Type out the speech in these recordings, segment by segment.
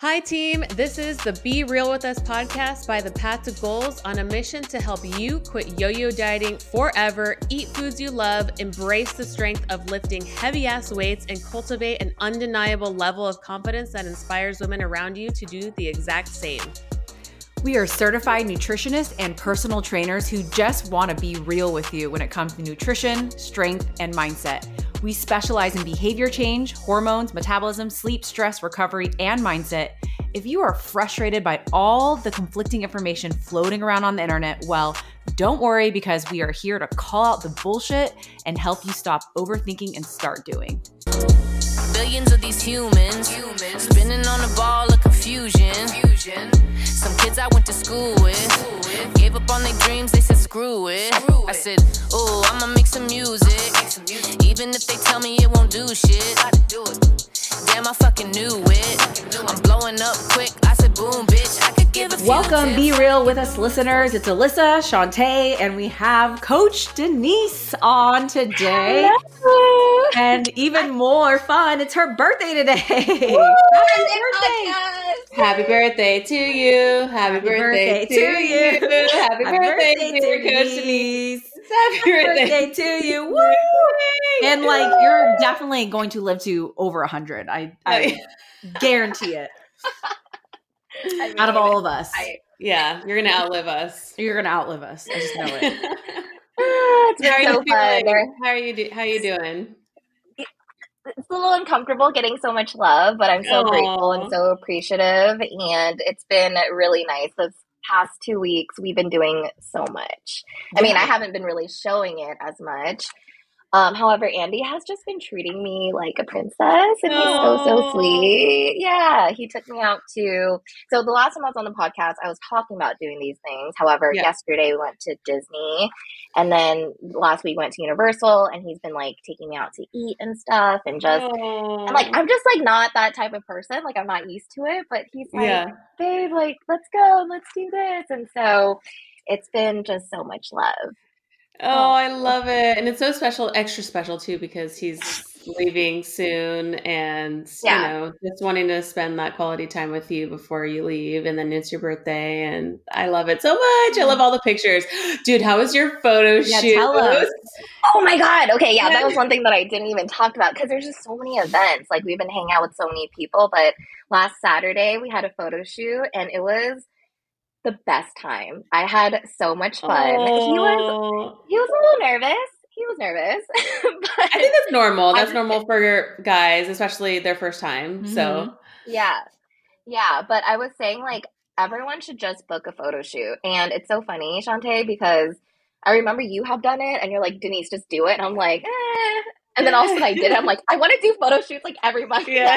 Hi, team. This is the Be Real With Us podcast by The Path to Goals on a mission to help you quit yo-yo dieting forever, eat foods you love, embrace the strength of lifting heavy-ass weights, and cultivate an undeniable level of confidence that inspires women around you to do the exact same. We are certified nutritionists and personal trainers who just want to be real with you when it comes to nutrition, strength, and mindset. We specialize in behavior change, hormones, metabolism, sleep, stress, recovery, and mindset. If you are frustrated by all the conflicting information floating around on the internet, well, don't worry, because we are here to call out the bullshit and help you stop overthinking and start doing. Billions of these humans spinning on a ball of confusion. Some kids I went to school with gave up on their dreams, they said screw it. I said, oh, I'ma make some music. Even if they tell me it won't do shit. Damn, I fucking knew it. I'm blowing up quick, I said boom, bitch. I could give a few Welcome, tips. Be Real With Us listeners. It's Alyssa, Shantae, and we have Coach Denise on today. Hello. And even more fun, it's her birthday today. Happy birthday to you. Happy birthday to you. Happy birthday, dear Coach Denise. Happy Birthday to you. Woo! And like, you're definitely going to live to over 100. I guarantee it. Out of all of us. Yeah, you're going to outlive us. You're going to outlive us. I just know it. It's been How are so you feeling? fun. How are you doing? It's a little uncomfortable getting so much love, but I'm so grateful and so appreciative. And it's been really nice. This past 2 weeks, we've been doing so much. I mean, I haven't been really showing it as much. However, Andy has just been treating me like a princess, and he's so sweet. Yeah, he took me out to, so the last time I was on the podcast, I was talking about doing these things. However, yesterday we went to Disney, and then last week went to Universal, and he's been like taking me out to eat and stuff, and just, and like, I'm just like not that type of person. Like, I'm not used to it, but he's like, babe, like, let's go, let's do this. And so it's been just so much love. Oh, I love it. And it's so special, extra special too, because he's leaving soon and, you know, just wanting to spend that quality time with you before you leave. And then it's your birthday and I love it so much. I love all the pictures. Dude, how was your photo shoot? Tell us. Oh my God. Okay. Yeah. That was one thing that I didn't even talk about because there's just so many events. Like we've been hanging out with so many people, but last Saturday we had a photo shoot and it was the best time. I had so much fun. He was a little nervous. He was nervous. I think that's normal. That's normal for guys, especially their first time. Mm-hmm. So yeah. But I was saying like everyone should just book a photo shoot. And it's so funny, Shantae, because I remember you have done it and you're like, Denise, just do it. And I'm like, eh. And then all of a sudden I did it. I'm like, I want to do photo shoots like every month. Yeah.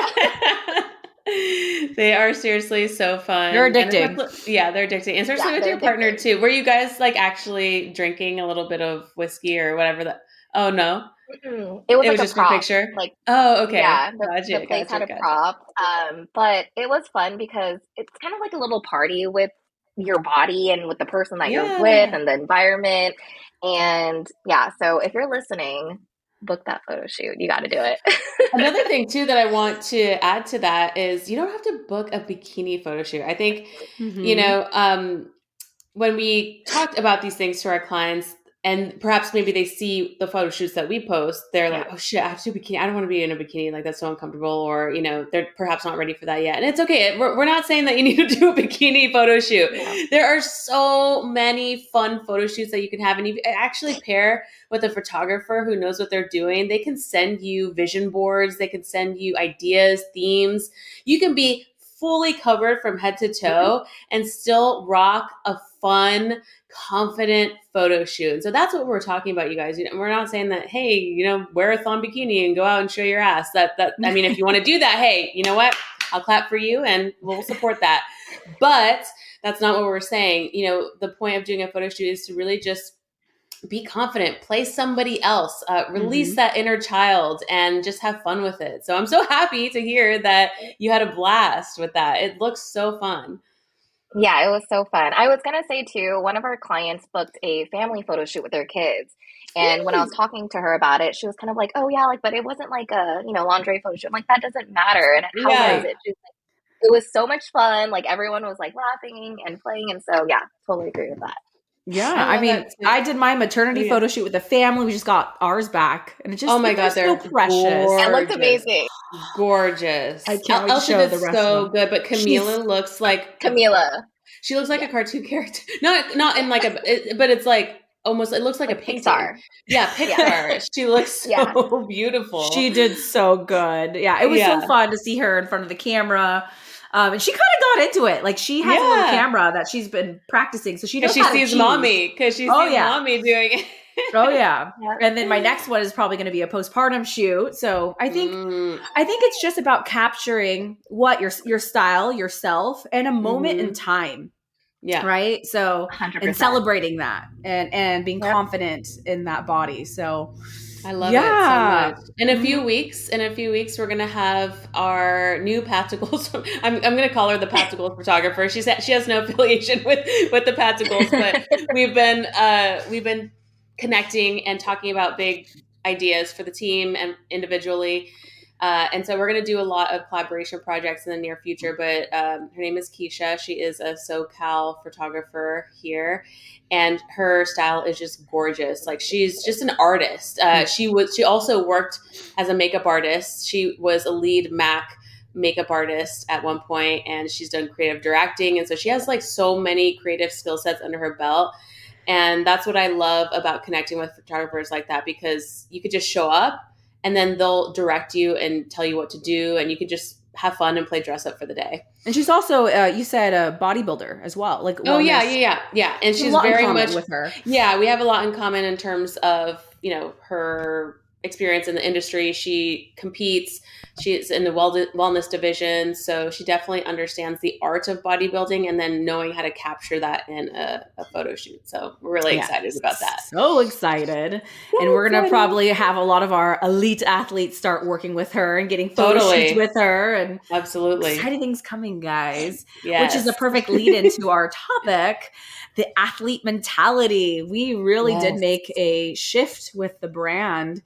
They are seriously so fun. They're addicting. They're addicting. Especially with your partner too. Were you guys like actually drinking a little bit of whiskey or whatever that? Oh no. Mm-mm. It was like just a prop. for picture? Like, oh, okay. Yeah, the place had a prop. But it was fun because it's kind of like a little party with your body and with the person that you're with and the environment. And yeah, so if you're listening, book that photo shoot. You got to do it. Another thing too that I want to add to that is you don't have to book a bikini photo shoot. I think, you know, when we talked about these things to our clients and perhaps maybe they see the photo shoots that we post, they're like, oh shit, I have to do a bikini. I don't want to be in a bikini. Like that's so uncomfortable. Or, you know, they're perhaps not ready for that yet. And it's okay. We're not saying that you need to do a bikini photo shoot. Yeah. There are so many fun photo shoots that you can have. And you actually pair with a photographer who knows what they're doing. They can send you vision boards. They can send you ideas, themes. You can be fully covered from head to toe and still rock a fun, confident photo shoot. And so that's what we're talking about, you guys. We're not saying that, hey, you know, wear a thong bikini and go out and show your ass. I mean, if you want to do that, hey, you know what? I'll clap for you and we'll support that. But that's not what we're saying. You know, the point of doing a photo shoot is to really just be confident, play somebody else, release that inner child and just have fun with it. So I'm so happy to hear that you had a blast with that. It looks so fun. Yeah, it was so fun. I was going to say too, one of our clients booked a family photo shoot with their kids. And when I was talking to her about it, she was kind of like, oh yeah, like, but it wasn't like a, you know, lingerie photo shoot. I'm like, that doesn't matter. And how is it? She's like, it was so much fun. Like everyone was like laughing and playing. And so, yeah, totally agree with that. Yeah. I mean, I did my maternity photo shoot with the family. We just got ours back. And it just, oh my God, they're so precious. It looked amazing. Gorgeous. I can't wait to show the rest so of them. good, but Camila looks like Camila. She looks like a cartoon character. Not in like but it's like almost, it looks like a Pixar. Yeah, Pixar. She looks so beautiful. She did so good. Yeah, it was so fun to see her in front of the camera. And she kind of got into it. Like she has a little camera that she's been practicing. So she knows how to sees choose. mommy. Because she sees mommy doing it. Oh yeah. And then my next one is probably going to be a postpartum shoot. So I think it's just about capturing what your style, yourself, and a moment in time. Yeah. Right. So 100%. and celebrating that and being confident in that body. So I love it so much. In a few weeks, we're gonna have our new Pattacles. I'm gonna call her the Pattacles photographer. She has no affiliation with the Pattacles, but we've been connecting and talking about big ideas for the team and individually. And so we're going to do a lot of collaboration projects in the near future, but her name is Keisha. She is a SoCal photographer here, and her style is just gorgeous. Like she's just an artist. She also worked as a makeup artist. She was a lead MAC makeup artist at one point, and she's done creative directing. And so she has like so many creative skill sets under her belt. And that's what I love about connecting with photographers like that, because you could just show up and then they'll direct you and tell you what to do. And you can just have fun and play dress up for the day. And she's also, you said a bodybuilder as well. Like, oh yeah. And she's very much with her. Yeah. We have a lot in common in terms of, her experience in the industry. She competes. She's in the wellness division. So she definitely understands the art of bodybuilding and then knowing how to capture that in a photo shoot. So we're really excited about that. So excited. And we're going to probably have a lot of our elite athletes start working with her and getting photo shoots with her. And absolutely exciting things coming, guys. Yes. Which is a perfect lead into our topic, the athlete mentality. We really did make a shift with the brand.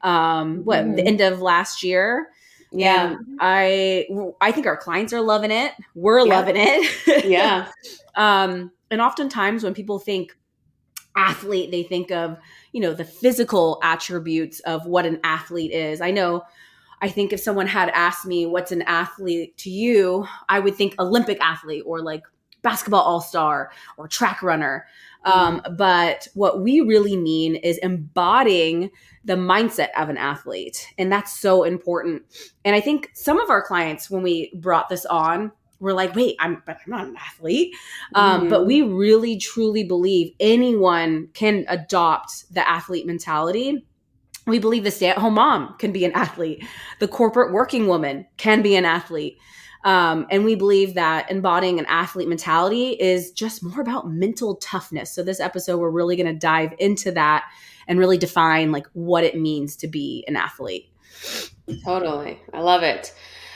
The end of last year. Yeah. And I think our clients are loving it. We're loving it. Yeah. And oftentimes when people think athlete, they think of, the physical attributes of what an athlete is. I think if someone had asked me what's an athlete to you, I would think Olympic athlete or like basketball all-star or track runner. But what we really mean is embodying the mindset of an athlete. And that's so important. And I think some of our clients, when we brought this on, were like, wait, I'm not an athlete. But we really, truly believe anyone can adopt the athlete mentality. We believe the stay-at-home mom can be an athlete. The corporate working woman can be an athlete. And we believe that embodying an athlete mentality is just more about mental toughness. So this episode, we're really going to dive into that and really define like what it means to be an athlete. Totally. I love it.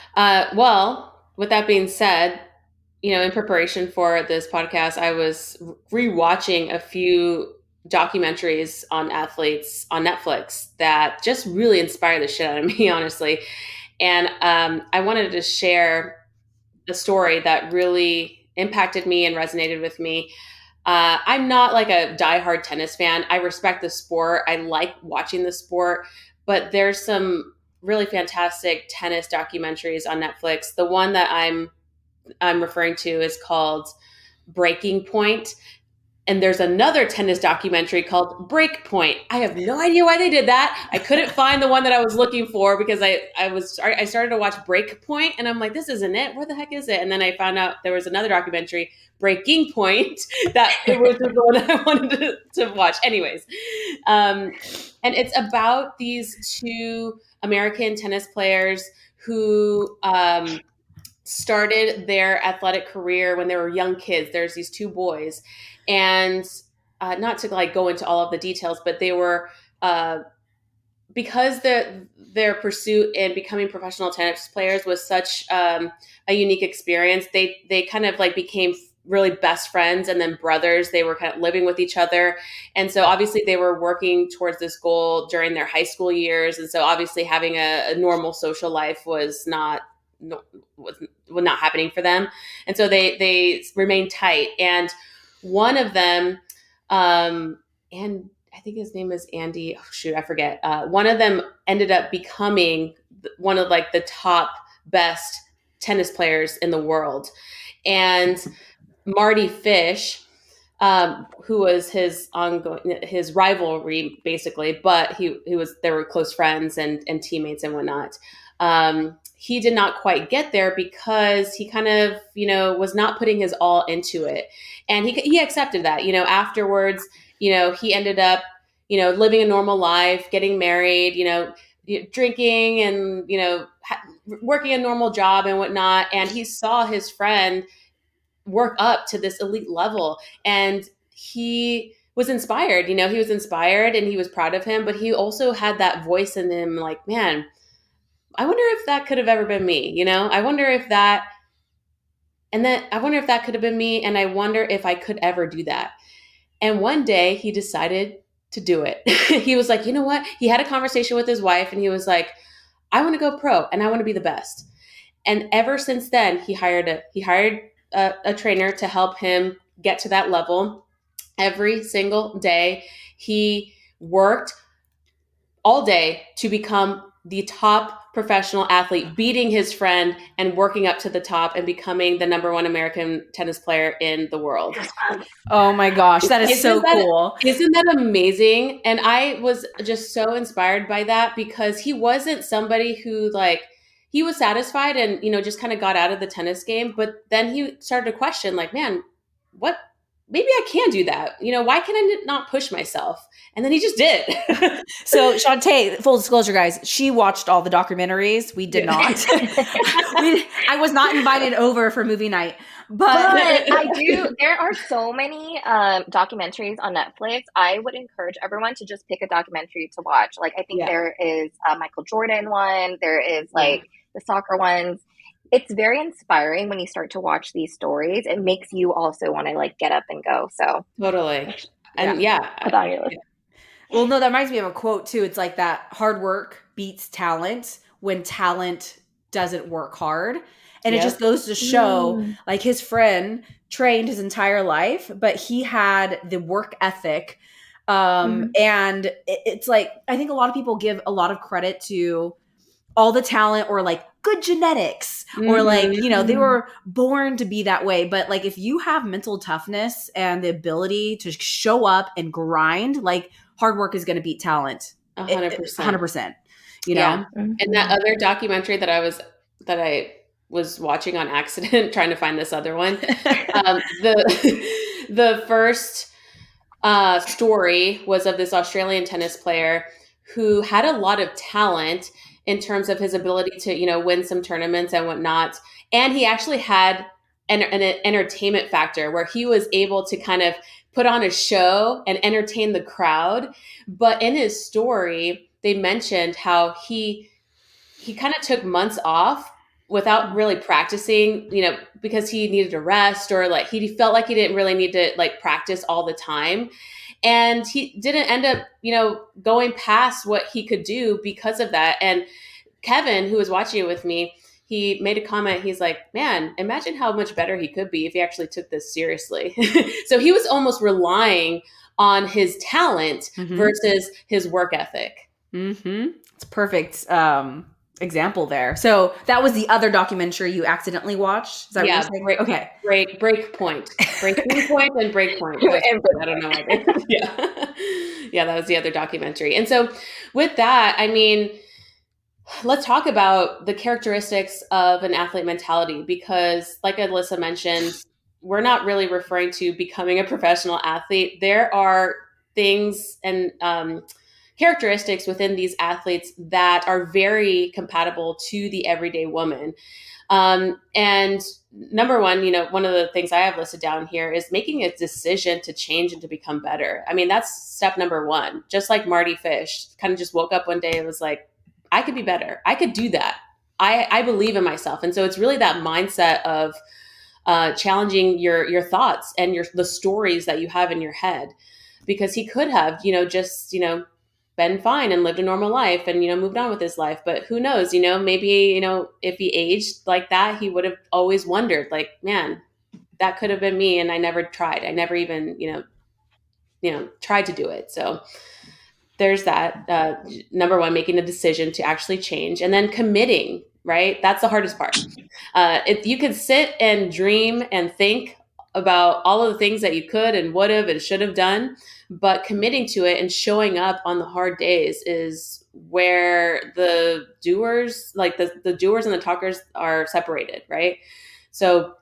Well, with that being said, in preparation for this podcast, I was rewatching a few documentaries on athletes on Netflix that just really inspired the shit out of me, honestly. And I wanted to share a story that really impacted me and resonated with me. I'm not like a diehard tennis fan. I respect the sport. I like watching the sport, but there's some really fantastic tennis documentaries on Netflix. The one that I'm referring to is called Breaking Point. And there's another tennis documentary called Breakpoint. I have no idea why they did that. I couldn't find the one that I was looking for because I started to watch Breakpoint and I'm like, this isn't it. Where the heck is it? And then I found out there was another documentary, Breaking Point, that it was the one that I wanted to watch. Anyways, and it's about these two American tennis players who started their athletic career when they were young kids. There's these two boys. And not to like go into all of the details, but they were because their pursuit in becoming professional tennis players was such a unique experience. They kind of like became really best friends and then brothers. They were kind of living with each other, and so obviously they were working towards this goal during their high school years. And so obviously having a normal social life was not was not happening for them. And so they remained tight. And one of them, and I think his name is Andy. Oh, shoot, I forget. One of them ended up becoming one of like the top best tennis players in the world. And Mardy Fish, who was his rivalry basically, but they were close friends and teammates and whatnot. He did not quite get there because he kind of, was not putting his all into it. And he accepted that, afterwards, he ended up, living a normal life, getting married, drinking and, working a normal job and whatnot. And he saw his friend work up to this elite level, and he was inspired. He was inspired and he was proud of him, but he also had that voice in him like, man, I wonder if that could have ever been me. I wonder if that could have been me. And I wonder if I could ever do that. And one day he decided to do it. He was like, you know what? He had a conversation with his wife and he was like, I want to go pro and I want to be the best. And ever since then, he hired a trainer to help him get to that level. Every single day, he worked all day to become the top professional athlete, beating his friend and working up to the top and becoming the number one American tennis player in the world. Oh my gosh, that is so cool. Isn't that amazing? And I was just so inspired by that because he wasn't somebody who he was satisfied and, just kind of got out of the tennis game. But then he started to question like, man, maybe I can do that. Why can I not push myself? And then he just did. So Shantae, full disclosure, guys, she watched all the documentaries. We did not. I was not invited over for movie night. But I do. There are so many documentaries on Netflix. I would encourage everyone to just pick a documentary to watch. Like, I think there is a Michael Jordan one. There is the soccer ones. It's very inspiring when you start to watch these stories. It makes you also want to get up and go. So totally. And well, no, that reminds me of a quote too. It's like that hard work beats talent when talent doesn't work hard. And it just goes to show his friend trained his entire life, but he had the work ethic. And it's I think a lot of people give a lot of credit to all the talent or good genetics or they were born to be that way. But if you have mental toughness and the ability to show up and grind, hard work is going to beat talent. 100%. 100%. Yeah. And that other documentary that I was watching on accident, trying to find this other one. The first story was of this Australian tennis player who had a lot of talent in terms of his ability to, win some tournaments and whatnot. And he actually had an entertainment factor where he was able to kind of put on a show and entertain the crowd. But in his story, they mentioned how he kind of took months off without really practicing, because he needed to rest or he felt like he didn't really need to practice all the time. And he didn't end up, going past what he could do because of that. And Kevin, who was watching it with me, he made a comment. He's like, man, imagine how much better he could be if he actually took this seriously. So he was almost relying on his talent versus his work ethic. It's perfect example there. So that was the other documentary you accidentally watched? Is that what you're saying? Okay. Breakpoint. Breakpoint and Breakpoint. I don't know. Yeah, that was the other documentary. And so with that, I mean, let's talk about the characteristics of an athlete mentality, because like Alyssa mentioned, we're not really referring to becoming a professional athlete. There are things and characteristics within these athletes that are very compatible to the everyday woman. And number one, one of the things I have listed down here is making a decision to change and to become better. I mean, that's step number one. Just like Mardy Fish kind of just woke up one day and was like, I could be better. I could do that. I believe in myself. And so it's really that mindset of challenging your thoughts and the stories that you have in your head, because he could have, been fine and lived a normal life and, moved on with his life. But who knows, maybe, if he aged like that, he would have always wondered, like, man, that could have been me. And I never tried. I never even, tried to do it. So there's that. Number one, making a decision to actually change, and then committing, right? That's the hardest part. You can sit and dream and think about all of the things that you could and would have and should have done, but committing to it and showing up on the hard days is where the doers, like the doers and the talkers, are separated, right? So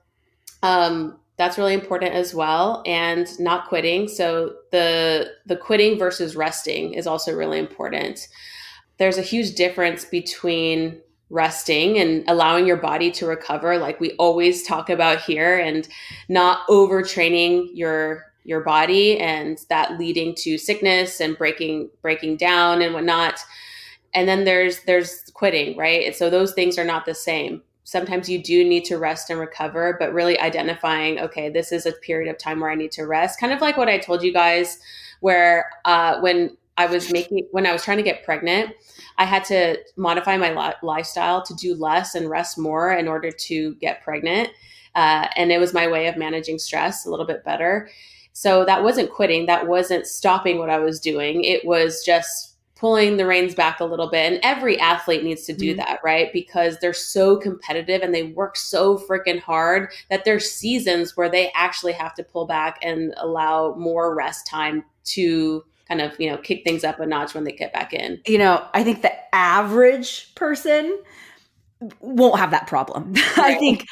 that's really important as well, and not quitting. So the quitting versus resting is also really important. There's a huge difference between resting and allowing your body to recover, like we always talk about here, and not overtraining your body, and that leading to sickness and breaking down and whatnot. And then there's quitting, right? And so those things are not the same. Sometimes you do need to rest and recover, but really identifying, okay, this is a period of time where I need to rest. Kind of like what I told you guys, where when I was trying to get pregnant, I had to modify my lifestyle to do less and rest more in order to get pregnant. And it was my way of managing stress a little bit better. So that wasn't quitting. That wasn't stopping what I was doing. It was just pulling the reins back a little bit. And every athlete needs to do that, right? Because they're so competitive and they work so freaking hard that there's seasons where they actually have to pull back and allow more rest time to kind of, kick things up a notch when they get back in. I think the average person won't have that problem. Right. I think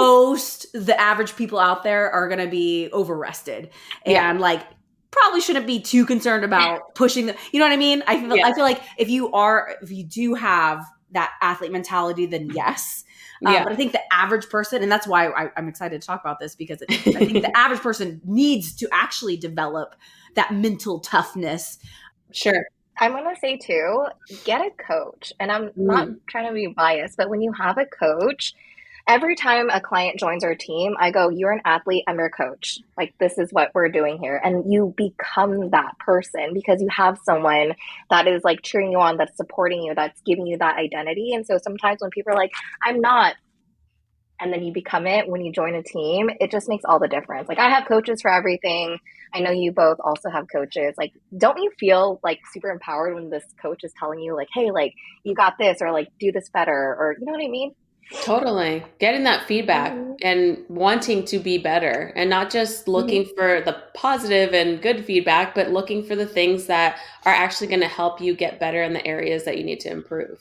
the average people out there are going to be overrested and probably shouldn't be too concerned about pushing you know what I mean? I feel like if you do have that athlete mentality, then yes. But I think the average person, and that's why I'm excited to talk about this, because I think the average person needs to actually develop that mental toughness. Sure. I'm going to say too, get a coach. And I'm not trying to be biased, but when you have a coach, every time a client joins our team, I go, you're an athlete, I'm your coach. Like, this is what we're doing here. And you become that person because you have someone that is like cheering you on, that's supporting you, that's giving you that identity. And so sometimes when people are like, I'm not, and then you become it when you join a team, it just makes all the difference. Like, I have coaches for everything. I know you both also have coaches. Like, don't you feel like super empowered when this coach is telling you like, hey, like, you got this, or like, do this better, or you know what I mean? Totally. Getting that feedback and wanting to be better, and not just looking for the positive and good feedback, but looking for the things that are actually going to help you get better in the areas that you need to improve.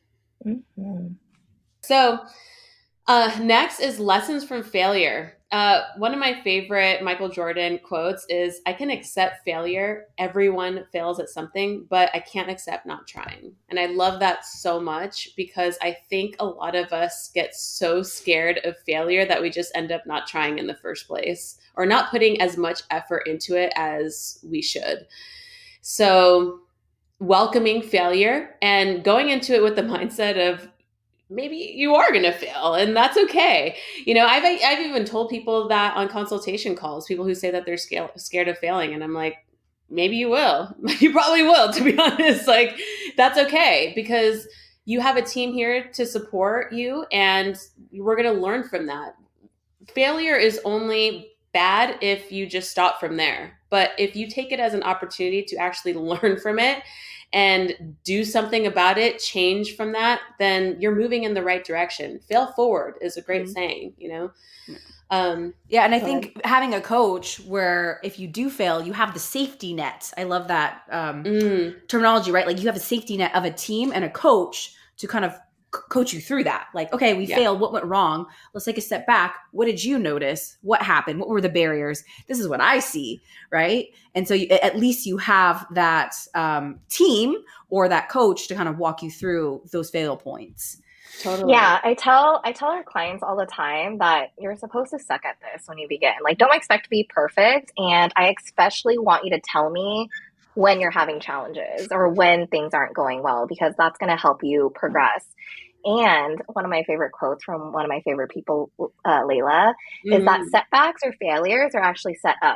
So next is lessons from failure. One of my favorite Michael Jordan quotes is, I can accept failure. Everyone fails at something, but I can't accept not trying. And I love that so much, because I think a lot of us get so scared of failure that we just end up not trying in the first place, or not putting as much effort into it as we should. So welcoming failure and going into it with the mindset of, maybe you are going to fail, and that's okay. I've even told people that on consultation calls, people who say that they're scared of failing. And I'm like, maybe you will. You probably will, to be honest. Like, that's okay, because you have a team here to support you, and we're going to learn from that. Failure is only bad if you just stop from there. But if you take it as an opportunity to actually learn from it and do something about it, change from that, then you're moving in the right direction. Fail forward is a great saying, And I think having a coach where if you do fail, you have the safety net. I love that terminology, right? Like, you have a safety net of a team and a coach to kind of coach you through that. Like, okay, we failed. What went wrong? Let's take a step back. What did you notice? What happened? What were the barriers? This is what I see, right? And so at least you have that team or that coach to kind of walk you through those fail points. Totally. Yeah, I tell our clients all the time that you're supposed to suck at this when you begin. Like, don't expect to be perfect. And I especially want you to tell me when you're having challenges or when things aren't going well, because that's going to help you progress. And one of my favorite quotes from one of my favorite people, Layla, is that setbacks or failures are actually setups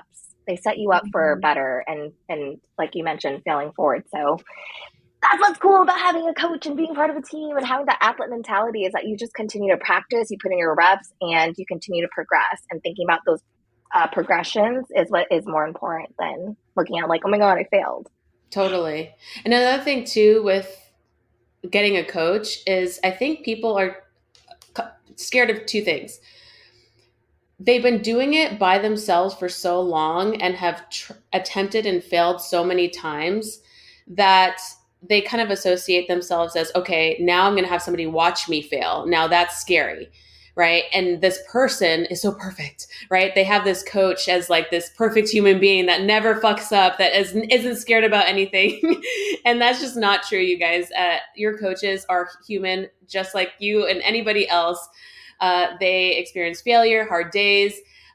They set you up for better and like you mentioned, failing forward. So that's what's cool about having a coach and being part of a team and having that athlete mentality, is that you just continue to practice, you put in your reps, and you continue to progress. And thinking about those progressions is what is more important than looking at like, oh my God, I failed. Totally. And another thing too with getting a coach is I think people are scared of two things. They've been doing it by themselves for so long and have attempted and failed so many times that they kind of associate themselves as, okay, now I'm going to have somebody watch me fail. Now that's scary, right? And this person is so perfect, right? They have this coach as like this perfect human being that never fucks up, that isn't scared about anything. And that's just not true, you guys. Your coaches are human, just like you and anybody else. They experience failure, hard days,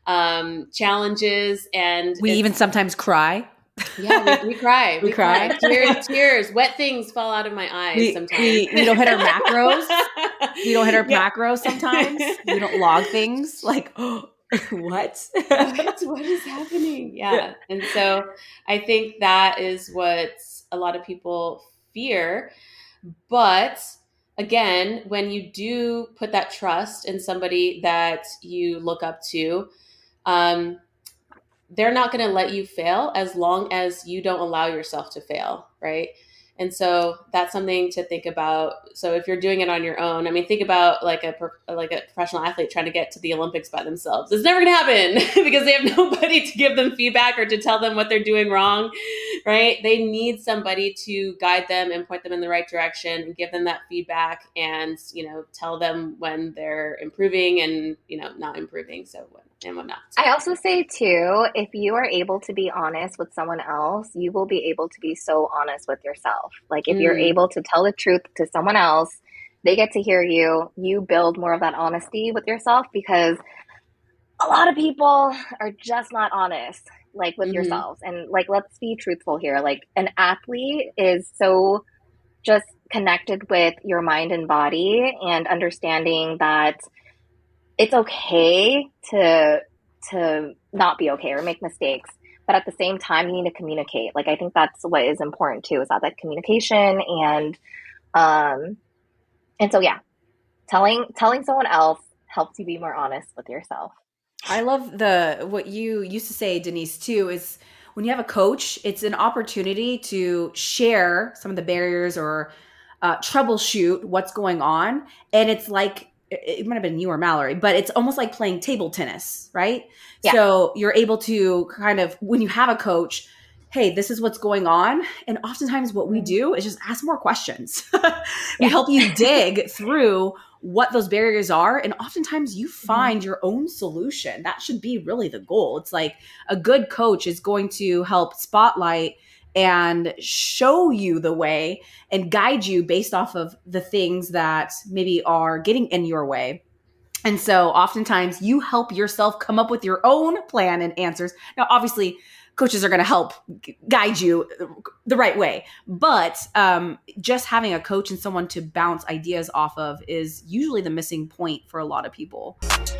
challenges, and we even sometimes cry. Yeah, we cry. We cry. Tears, wet things fall out of my eyes sometimes. We don't hit our macros. We don't hit our macros sometimes. We don't log things. Like, oh, what? What is happening? Yeah. And so I think that is what a lot of people fear. But again, when you do put that trust in somebody that you look up to, they're not going to let you fail as long as you don't allow yourself to fail, right? And so that's something to think about. So if you're doing it on your own, I mean, think about like a professional athlete trying to get to the Olympics by themselves. It's never going to happen because they have nobody to give them feedback or to tell them what they're doing wrong, right? They need somebody to guide them and point them in the right direction and give them that feedback and, tell them when they're improving and, not improving. So and whatnot. I also say too, if you are able to be honest with someone else, you will be able to be so honest with yourself. Like if you're able to tell the truth to someone else, they get to hear you, you build more of that honesty with yourself, because a lot of people are just not honest, like with yourselves. And like, let's be truthful here. Like an athlete is so just connected with your mind and body, and understanding that it's okay to not be okay or make mistakes, but at the same time, you need to communicate. Like, I think that's what is important too, is that communication and so yeah, telling someone else helps you be more honest with yourself. I love what you used to say, Denise, too, is when you have a coach, it's an opportunity to share some of the barriers or troubleshoot what's going on. And it's like, it might have been you or Mallory, but it's almost like playing table tennis, right? Yeah. So you're able to kind of, when you have a coach, hey, this is what's going on. And oftentimes what we do is just ask more questions. We help you dig through what those barriers are. And oftentimes you find your own solution. That should be really the goal. It's like a good coach is going to help spotlight and show you the way and guide you based off of the things that maybe are getting in your way. And so oftentimes you help yourself come up with your own plan and answers. Now, obviously, coaches are going to help guide you the right way. But just having a coach and someone to bounce ideas off of is usually the missing point for a lot of people.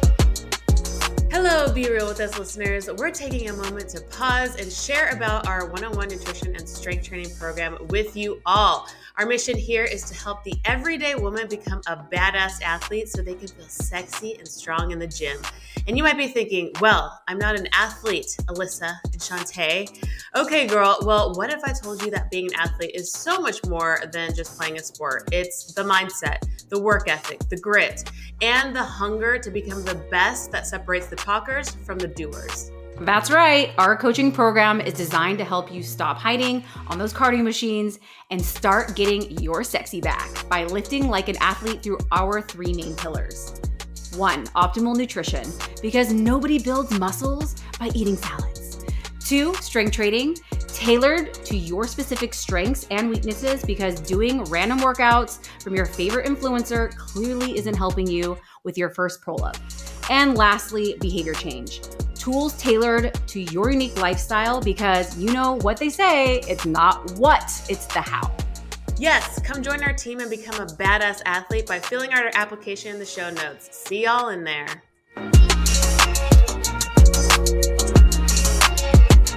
Hello, Be Real With Us listeners. We're taking a moment to pause and share about our one-on-one nutrition and strength training program with you all. Our mission here is to help the everyday woman become a badass athlete so they can feel sexy and strong in the gym. And you might be thinking, well, I'm not an athlete, Alyssa and Shantae. Okay, girl, well, what if I told you that being an athlete is so much more than just playing a sport? It's the mindset, the work ethic, the grit, and the hunger to become the best that separates the talkers from the doers. That's right. Our coaching program is designed to help you stop hiding on those cardio machines and start getting your sexy back by lifting like an athlete through our 3 main pillars. 1, optimal nutrition, because nobody builds muscles by eating salads. 2, strength training, tailored to your specific strengths and weaknesses, because doing random workouts from your favorite influencer clearly isn't helping you with your first pull-up. And lastly, behavior change. Tools tailored to your unique lifestyle, because you know what they say, it's not what, it's the how. Yes, come join our team and become a badass athlete by filling out our application in the show notes. See y'all in there.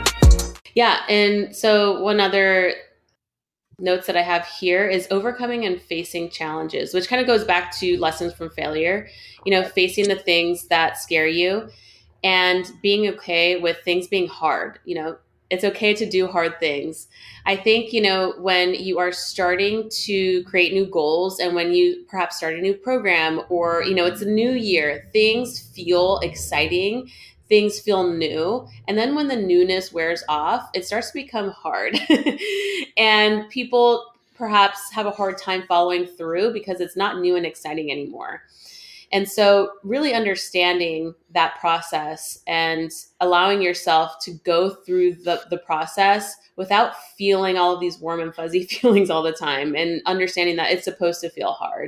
Yeah. And so one other notes that I have here is overcoming and facing challenges, which kind of goes back to lessons from failure, facing the things that scare you and being okay with things being hard. It's okay to do hard things. I think, when you are starting to create new goals and when you perhaps start a new program or, it's a new year, things feel exciting, things feel new. And then when the newness wears off, it starts to become hard. And people perhaps have a hard time following through because it's not new and exciting anymore. And so really understanding that process and allowing yourself to go through the process without feeling all of these warm and fuzzy feelings all the time and understanding that it's supposed to feel hard.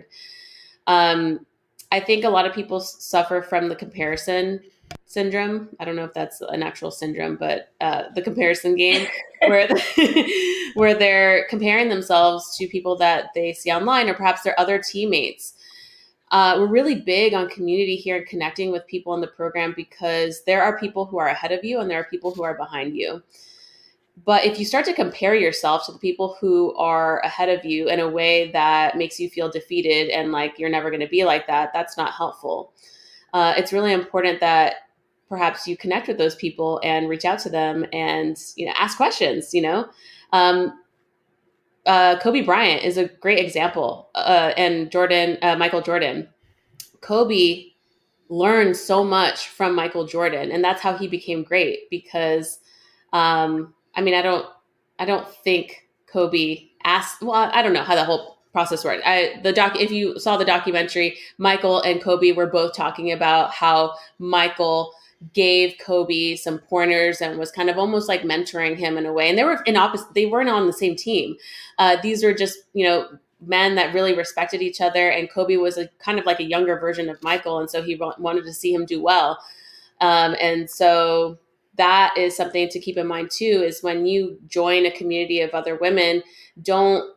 I think a lot of people suffer from the comparison syndrome. I don't know if that's an actual syndrome, but the comparison game where where they're comparing themselves to people that they see online or perhaps their other teammates. We're really big on community here and connecting with people in the program because there are people who are ahead of you and there are people who are behind you. But if you start to compare yourself to the people who are ahead of you in a way that makes you feel defeated and like you're never going to be like that, that's not helpful. It's really important that perhaps you connect with those people and reach out to them and, ask questions, Kobe Bryant is a great example, and Michael Jordan. Kobe learned so much from Michael Jordan, and that's how he became great. Because, I don't think Kobe asked. Well, I don't know how the whole process worked. If you saw the documentary, Michael and Kobe were both talking about how Michael gave Kobe some pointers and was kind of almost like mentoring him in a way. And they weren't on the same team. These were just, men that really respected each other. And Kobe was kind of like a younger version of Michael. And so he wanted to see him do well. And so that is something to keep in mind too, is when you join a community of other women, don't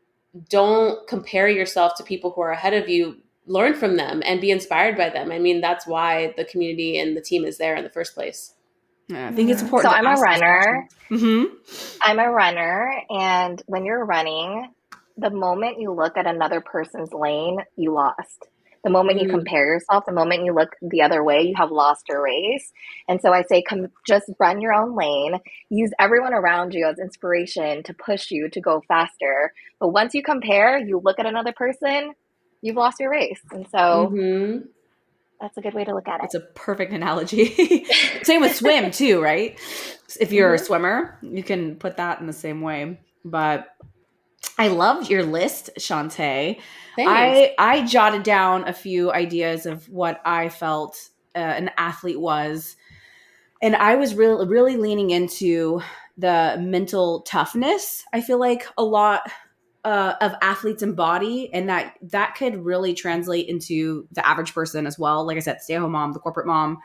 compare yourself to people who are ahead of you. Learn from them and be inspired by them. I mean, that's why the community and the team is there in the first place. Yeah, I think it's important. So I'm a runner. Mm-hmm. I'm a runner. And when you're running, the moment you look at another person's lane, you lost. The moment you compare yourself, the moment you look the other way, you have lost your race. And so I say, just run your own lane. Use everyone around you as inspiration to push you to go faster. But once you compare, you look at another person, you've lost your race. And so that's a good way to look at it. It's a perfect analogy. Same with swim too, right? If you're a swimmer, you can put that in the same way. But I loved your list, Shantae. Thanks. I jotted down a few ideas of what I felt an athlete was. And I was really leaning into the mental toughness. I feel like a lot of athletes embody, and that could really translate into the average person as well. Like I said, stay-at-home mom, the corporate mom.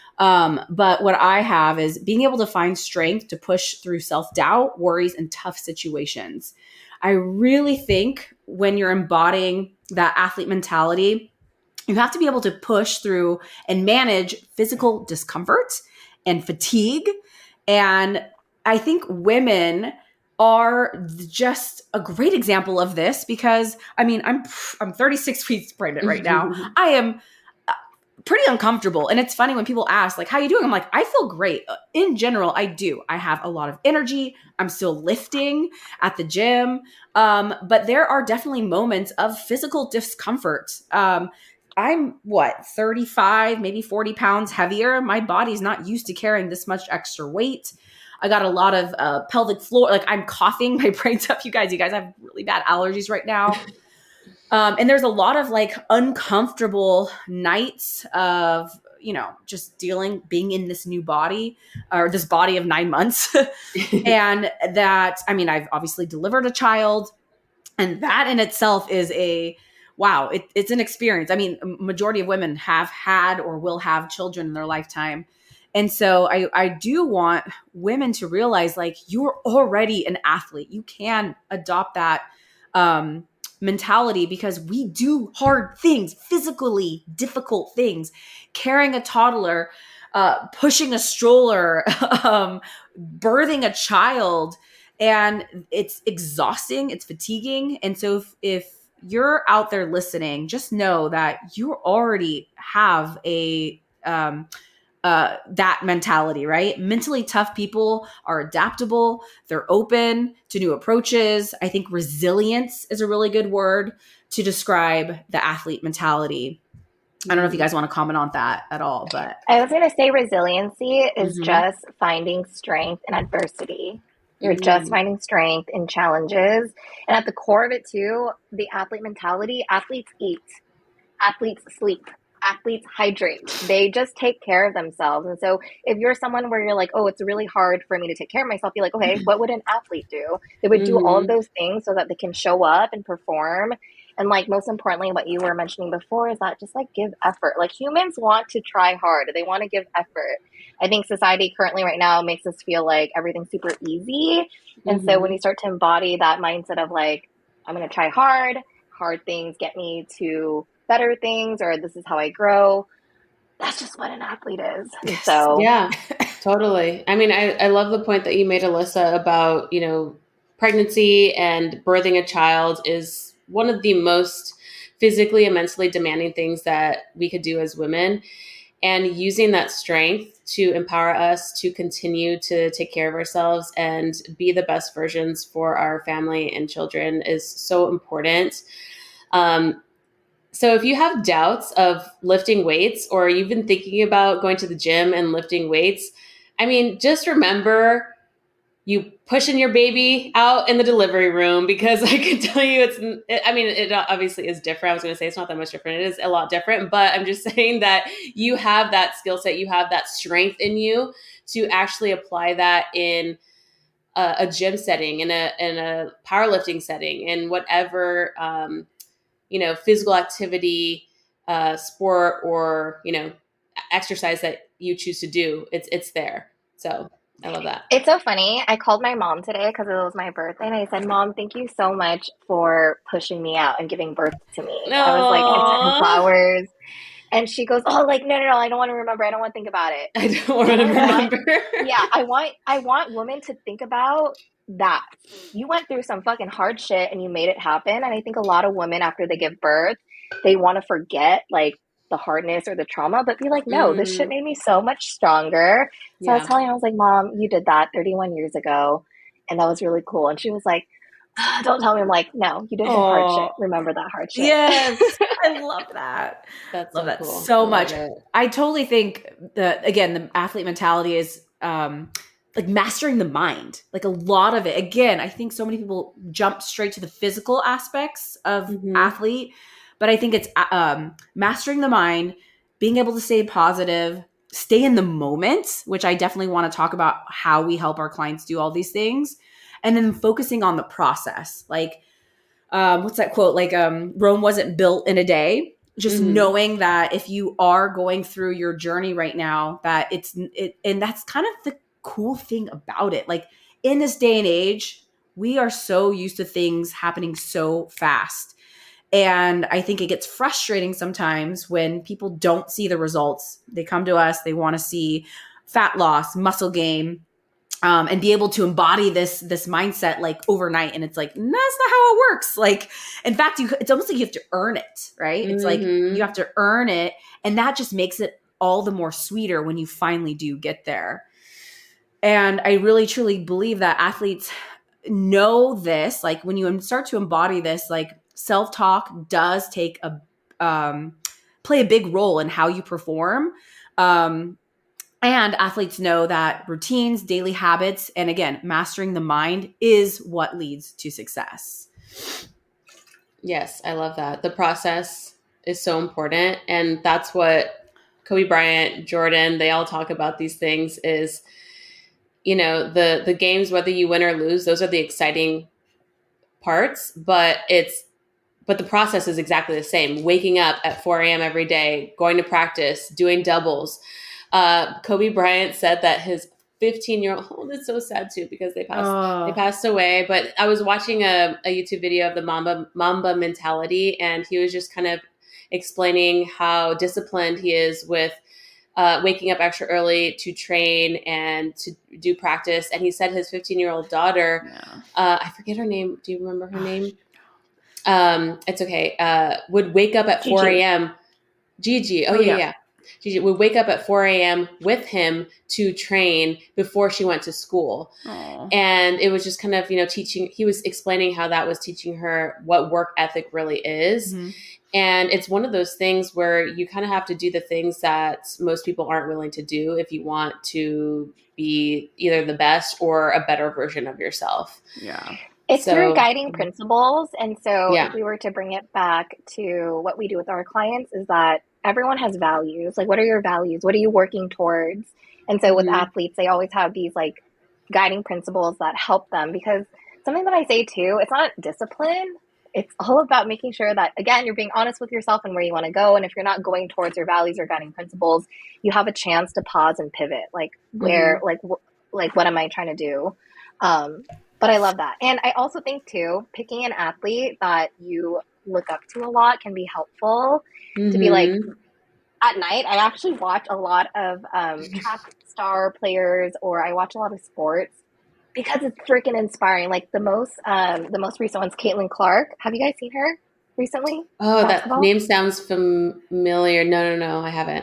But what I have is being able to find strength to push through self-doubt, worries, and tough situations. I really think when you're embodying that athlete mentality, you have to be able to push through and manage physical discomfort and fatigue. And I think women are just a great example of this because, I'm 36 weeks pregnant right now. I am pretty uncomfortable. And it's funny when people ask, like, how you doing? I'm like, I feel great. In general, I do. I have a lot of energy. I'm still lifting at the gym. But there are definitely moments of physical discomfort. I'm 35, maybe 40 pounds heavier. My body's not used to carrying this much extra weight. I got a lot of pelvic floor. Like I'm coughing my brains up. You guys have really bad allergies right now. And there's a lot of like uncomfortable nights of, just being in this new body or this body of 9 months. And that, I've obviously delivered a child, and that in itself is it's an experience. Majority of women have had or will have children in their lifetime. And so I do want women to realize, like, you're already an athlete. You can adopt that mentality because we do hard things, physically difficult things. Carrying a toddler pushing a stroller, birthing a child, and it's exhausting, it's fatiguing. And so if you're out there listening, just know that you already have that mentality, right? Mentally tough people are adaptable. They're open to new approaches. I think resilience is a really good word to describe the athlete mentality. I don't know if you guys want to comment on that at all, but I was going to say resiliency is just finding strength in adversity. You're just finding strength in challenges. And at the core of it too, the athlete mentality, athletes eat, athletes sleep, athletes hydrate. They just take care of themselves. And so if you're someone where you're like, oh, it's really hard for me to take care of myself, you're like, okay, what would an athlete do? They would do all of those things so that they can show up and perform. And like, most importantly, what you were mentioning before is that just like give effort. Like humans want to try hard. They want to give effort. I think society currently right now makes us feel like everything's super easy. And so when you start to embody that mindset of like, I'm going to try hard things get me to better things, or this is how I grow. That's just what an athlete is. Yes. So yeah, totally. I mean, I love the point that you made, Alyssa, about, you know, pregnancy and birthing a child is one of the most physically and mentally demanding things that we could do as women. And using that strength to empower us to continue to take care of ourselves and be the best versions for our family and children is so important. So if you have doubts of lifting weights, or you've been thinking about going to the gym and lifting weights, I mean, just remember you pushing your baby out in the delivery room, because I can tell you it obviously is different. I was going to say it's not that much different. It is a lot different, but I'm just saying that you have that skill set, you have that strength in you to actually apply that in a gym setting, in a powerlifting setting, in whatever, physical activity, sport, or, exercise that you choose to do. It's there. So I love that. It's so funny. I called my mom today because it was my birthday, and I said, Mom, thank you so much for pushing me out and giving birth to me. No. I was like, I sent her flowers. And she goes, oh, like, no, I don't want to remember. I don't want to think about it. I don't want to remember. I want women to think about that. You went through some fucking hard shit and you made it happen. And I think a lot of women, after they give birth, they want to forget, like, the hardness or the trauma, but be like, no, this shit made me so much stronger. So I was telling her, I was like, Mom, you did that 31 years ago, and that was really cool. And she was like, don't tell me. I'm like, no, you did hard shit. Remember that hard shit. Yes. I love that. Love that cool. so much. I totally think that, again, the athlete mentality is like mastering the mind. Like a lot of it. Again, I think so many people jump straight to the physical aspects of athlete, but I think it's mastering the mind, being able to stay positive, stay in the moment, which I definitely want to talk about how we help our clients do all these things. And then focusing on the process. Like, what's that quote? Like, Rome wasn't built in a day. Just knowing that if you are going through your journey right now, that and that's kind of the cool thing about it. Like, in this day and age, we are so used to things happening so fast. And I think it gets frustrating sometimes when people don't see the results. They come to us, they want to see fat loss, muscle gain, and be able to embody this mindset like overnight. And it's like, that's not how it works. Like, in fact, it's almost like you have to earn it, right? It's like you have to earn it. And that just makes it all the more sweeter when you finally do get there. And I really, truly believe that athletes know this. Like, when you start to embody this, like, self-talk does take play a big role in how you perform. And athletes know that routines, daily habits, and again, mastering the mind is what leads to success. Yes, I love that. The process is so important. And that's what Kobe Bryant, Jordan, they all talk about these things is, the games, whether you win or lose, those are the exciting parts, but the process is exactly the same. Waking up at 4 a.m. every day, going to practice, doing doubles. Kobe Bryant said that his 15-year-old, it's so sad too, because they passed away. But I was watching a YouTube video of the Mamba mentality, and he was just kind of explaining how disciplined he is with waking up extra early to train and to do practice. And he said his 15-year-old daughter, I forget her name. Do you remember her name? It's okay. Would wake up at 4 a.m. Gigi. Oh, yeah. Gigi would wake up at 4 a.m. with him to train before she went to school. Aww. And it was just kind of, teaching, he was explaining how that was teaching her what work ethic really is. Mm-hmm. And it's one of those things where you kind of have to do the things that most people aren't willing to do if you want to be either the best or a better version of yourself. Yeah. It's through guiding principles. And so if we were to bring it back to what we do with our clients is that everyone has values. Like, what are your values? What are you working towards? And so with athletes, they always have these like guiding principles that help them, because something that I say too, it's not discipline. It's all about making sure that, again, you're being honest with yourself and where you want to go. And if you're not going towards your values or guiding principles, you have a chance to pause and pivot. Like where, like what am I trying to do? But I love that. And I also think too, picking an athlete that you look up to a lot can be helpful to be like, at night, I actually watch a lot of track star players, or I watch a lot of sports because it's freaking inspiring. Like the most recent one's Caitlin Clark. Have you guys seen her recently? Oh, basketball? That name sounds familiar. No, I haven't.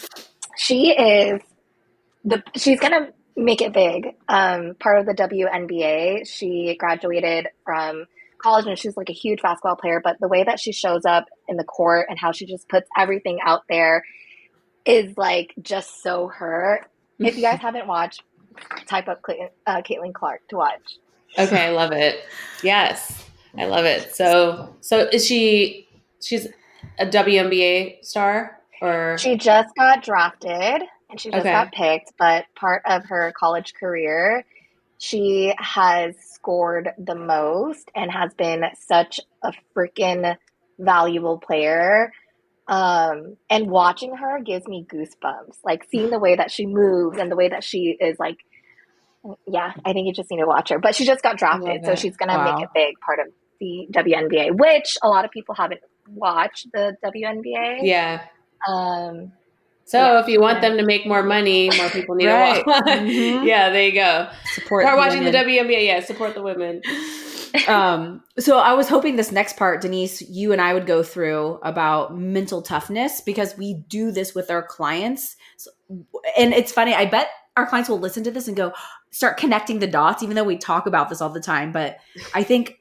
She's gonna make it big. Part of the WNBA. She graduated from college and she's like a huge basketball player, but the way that she shows up in the court and how she just puts everything out there is like just so her. If you guys haven't watched, type up Caitlin Clark to watch. Okay, I love it. Yes, I love it. So is she's a WNBA star, or she just got drafted and she just got picked, but part of her college career, she has scored the most and has been such a freaking valuable player. And watching her gives me goosebumps, like seeing the way that she moves and the way that she is like, I think you just need to watch her, but she just got drafted. So she's going to make a big part of the WNBA, which a lot of people haven't watched the WNBA. Yeah. So if you want them to make more money, more people need to watch. Yeah, there you go. Start watching the WNBA. Yeah, support the women. So I was hoping this next part, Denise, you and I would go through about mental toughness, because we do this with our clients. And it's funny, I bet our clients will listen to this and start connecting the dots, even though we talk about this all the time. But I think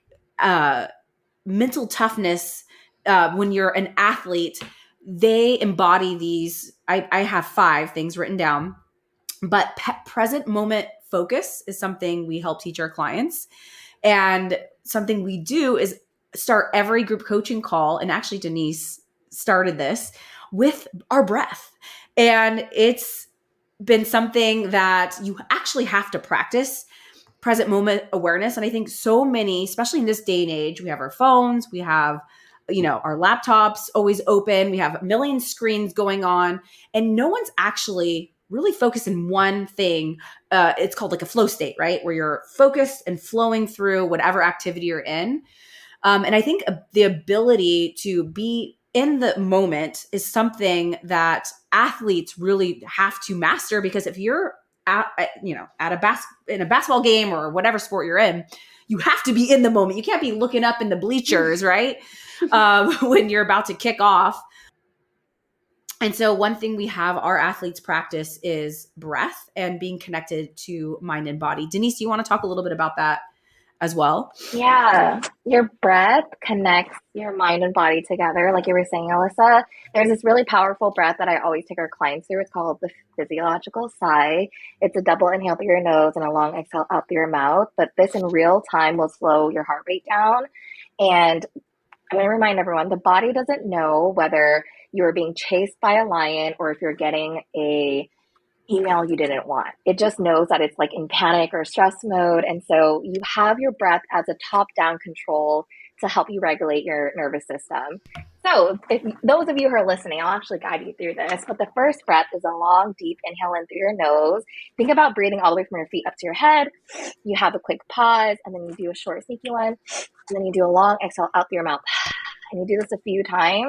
mental toughness, when you're an athlete, they embody these. I have 5 things written down, but present moment focus is something we help teach our clients. And something we do is start every group coaching call. And actually, Denise started this with our breath. And it's been something that you actually have to practice, present moment awareness. And I think so many, especially in this day and age, we have our phones, we have our laptops always open. We have a million screens going on, and no one's actually really focused in one thing. It's called like a flow state, right? Where you're focused and flowing through whatever activity you're in. And I think the ability to be in the moment is something that athletes really have to master, because if you're in a basketball game or whatever sport you're in, you have to be in the moment. You can't be looking up in the bleachers, right? When you're about to kick off. And so one thing we have our athletes practice is breath and being connected to mind and body. Denise, do you want to talk a little bit about that as well? Yeah. Your breath connects your mind and body together. Like you were saying, Alyssa, there's this really powerful breath that I always take our clients through. It's called the physiological sigh. It's a double inhale through your nose and a long exhale out through your mouth. But this in real time will slow your heart rate down. And I'm going to remind everyone, the body doesn't know whether you're being chased by a lion or if you're getting a email you didn't want. It just knows that it's like in panic or stress mode. And so you have your breath as a top-down control to help you regulate your nervous system. So if those of you who are listening, I'll actually guide you through this. But the first breath is a long, deep inhale in through your nose. Think about breathing all the way from your feet up to your head. You have a quick pause, and then you do a short, sneaky one. And then you do a long exhale out through your mouth. And you do this a few times.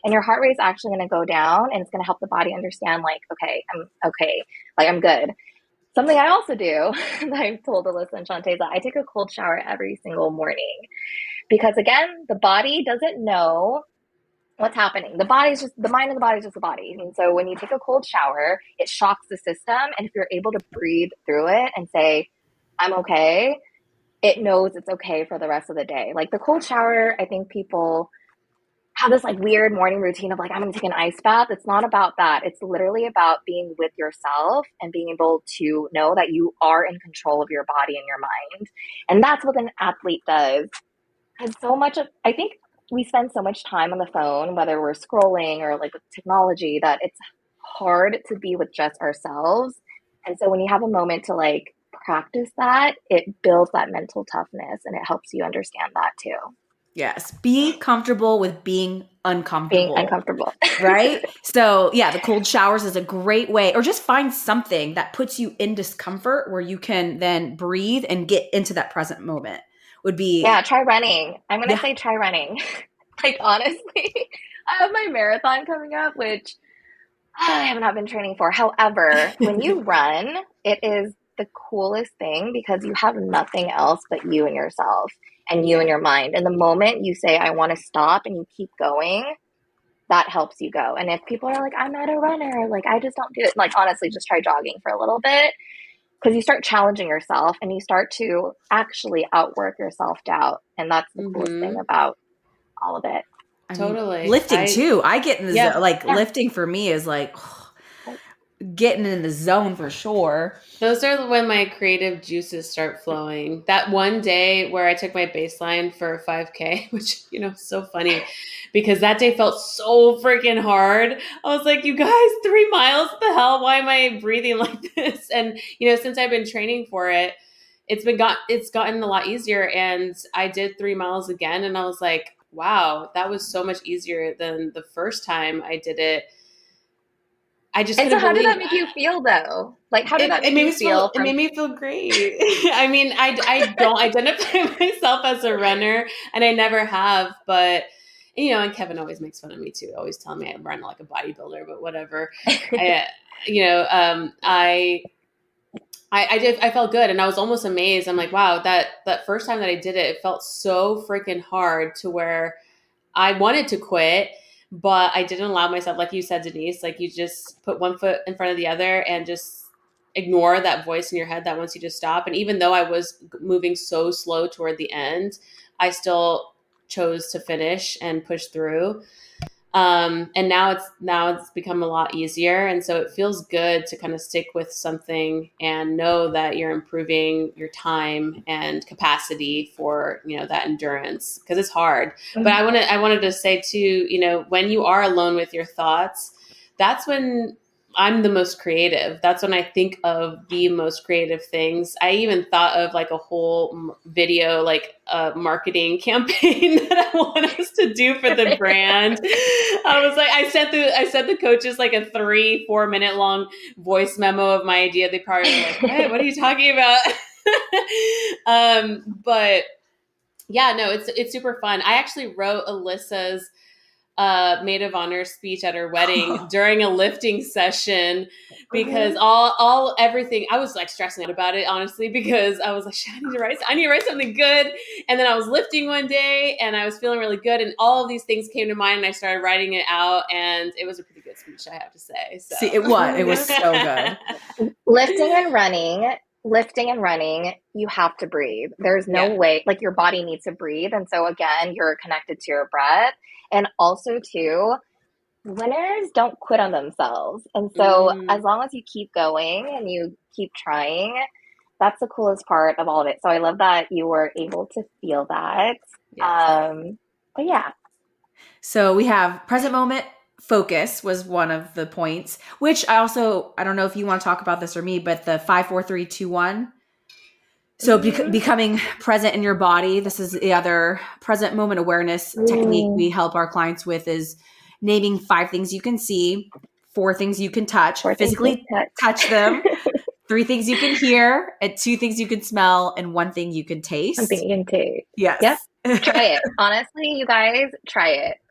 and your heart rate is actually going to go down, and it's going to help the body understand like, okay, I'm okay. Like I'm good. Something I also do that I've told Alyssa and Shantae, that I take a cold shower every single morning, because again, the body doesn't know what's happening. The mind and the body is just the body. And so when you take a cold shower, it shocks the system. And if you're able to breathe through it and say, I'm okay, it knows it's okay for the rest of the day. Like the cold shower, I think people have this like weird morning routine of like, I'm going to take an ice bath. It's not about that. It's literally about being with yourself and being able to know that you are in control of your body and your mind. And that's what an athlete does. And so much of, I think we spend so much time on the phone, whether we're scrolling or like with technology, that it's hard to be with just ourselves. And so when you have a moment to like practice that, it builds that mental toughness, and it helps you understand that too. Yes. Be comfortable with being uncomfortable. Being uncomfortable. Right? So yeah, the cold showers is a great way, or just find something that puts you in discomfort where you can then breathe and get into that present moment. Would be, yeah, try running. I'm going to say try running. Like, honestly, I have my marathon coming up, which I have not been training for. However, when you run, it is the coolest thing because you have nothing else but you and yourself and you and your mind. And the moment you say, I want to stop, and you keep going, that helps you go. And if people are like, I'm not a runner, like, I just don't do it. Like, honestly, just try jogging for a little bit. Because you start challenging yourself and you start to actually outwork your self-doubt. And that's the coolest thing about all of it. Totally. Lifting too. I get in the zone. Like lifting for me is like getting in the zone for sure. Those are when my creative juices start flowing. That one day where I took my baseline for a 5K, which, you know, so funny because that day felt so freaking hard. I was like, you guys, 3 miles? What the hell? Why am I breathing like this? And, you know, since I've been training for it, it's gotten a lot easier. And I did 3 miles again. And I was like, wow, that was so much easier than the first time I did it. And so how did that make you feel though? Like, how did that make you feel? It made me feel great. I mean, I don't identify myself as a runner, and I never have, but, you know, and Kevin always makes fun of me too, always telling me I run like a bodybuilder, but whatever. I felt good, and I was almost amazed. I'm like, wow, that first time that I did it felt so freaking hard to where I wanted to quit. But I didn't allow myself, like you said, Denise, like you just put one foot in front of the other and just ignore that voice in your head that wants you to stop. And even though I was moving so slow toward the end, I still chose to finish and push through. And now it's become a lot easier. And so it feels good to kind of stick with something and know that you're improving your time and capacity for, you know, that endurance, because it's hard. Mm-hmm. But I wanted to say too, you know, when you are alone with your thoughts, that's when I'm the most creative. That's when I think of the most creative things. I even thought of like a whole video, like a marketing campaign that I want us to do for the brand. I was like, I sent the coaches like a 3-4 minute long voice memo of my idea. They probably were like, hey, what are you talking about? But yeah, no, it's super fun. I actually wrote Alyssa's maid of honor speech at her wedding during a lifting session, because everything I was like stressing out about it, honestly, because I was like, I need to write something good. And then I was lifting one day and I was feeling really good, and all of these things came to mind, and I started writing it out, and it was a pretty good speech, I have to say. So. See, it was so good. Lifting and running, you have to breathe. There's no way, like your body needs to breathe. And so again, you're connected to your breath. And also too, winners don't quit on themselves. And so as long as you keep going and you keep trying, that's the coolest part of all of it. So I love that you were able to feel that. Yes. But yeah. So we have present moment. Focus was one of the points, which I don't know if you want to talk about this or me, but the 5, 4, 3, 2, 1. So becoming present in your body. This is the other present moment awareness technique we help our clients with, is naming 5 things you can see, 4 things you can touch, physically touch them, 3 things you can hear, and 2 things you can smell, and 1 thing you can taste. Something you can taste. Yes. Yep. Try it. Honestly, you guys, try it.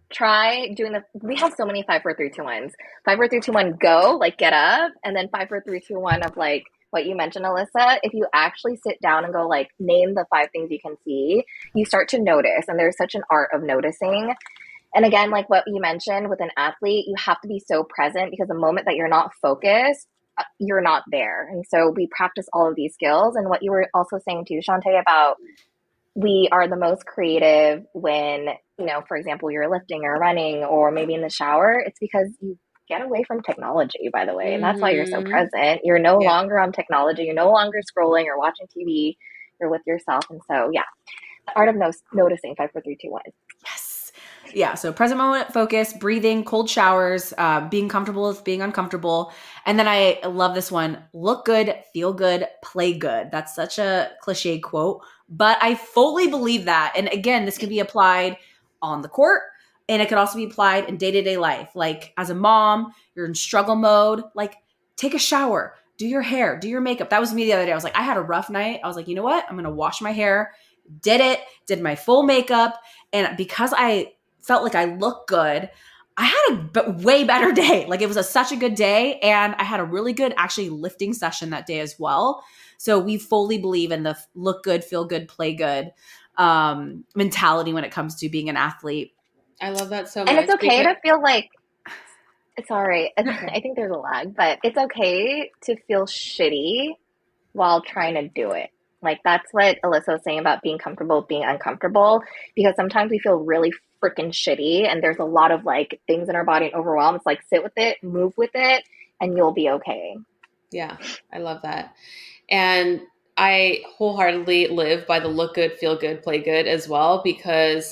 try doing we have so many 5, 4, 3, 2, 1s. 5, 4, 3, 2, 1, go, like get up. And then 5, 4, 3, 2, 1 of like what you mentioned, Alyssa. If you actually sit down and go like, name the 5 things you can see, you start to notice. And there's such an art of noticing. And again, like what you mentioned with an athlete, you have to be so present because the moment that you're not focused, you're not there. And so we practice all of these skills. And what you were also saying too, Shantae, about we are the most creative when, you know, for example, you're lifting or running or maybe in the shower. It's because you get away from technology, by the way. And that's why you're so present. You're no longer on technology. You're no longer scrolling or watching TV. You're with yourself. And so, yeah, the art of noticing, 5, 4, 3, 2, 1. Yes. Yeah. So present moment, focus, breathing, cold showers, being comfortable with being uncomfortable. And then I love this one, look good, feel good, play good. That's such a cliche quote, but I fully believe that. And again, this can be applied on the court and it could also be applied in day-to-day life. Like as a mom, you're in struggle mode, like take a shower, do your hair, do your makeup. That was me the other day. I was like, I had a rough night. I was like, you know what? I'm going to wash my hair, did my full makeup. And because I felt like I looked good, I had a way better day. Like it was such a good day. And I had a really good actually lifting session that day as well. So we fully believe in the look good, feel good, play good mentality when it comes to being an athlete. I love that so much. And it's okay to feel like, sorry, I think there's a lag, but it's okay to feel shitty while trying to do it. Like that's what Alyssa was saying about being comfortable, being uncomfortable, because sometimes we feel really freaking shitty and there's a lot of like things in our body and overwhelm. It's like sit with it, move with it, and you'll be okay. Yeah, I love that. And I wholeheartedly live by the look good, feel good, play good as well, because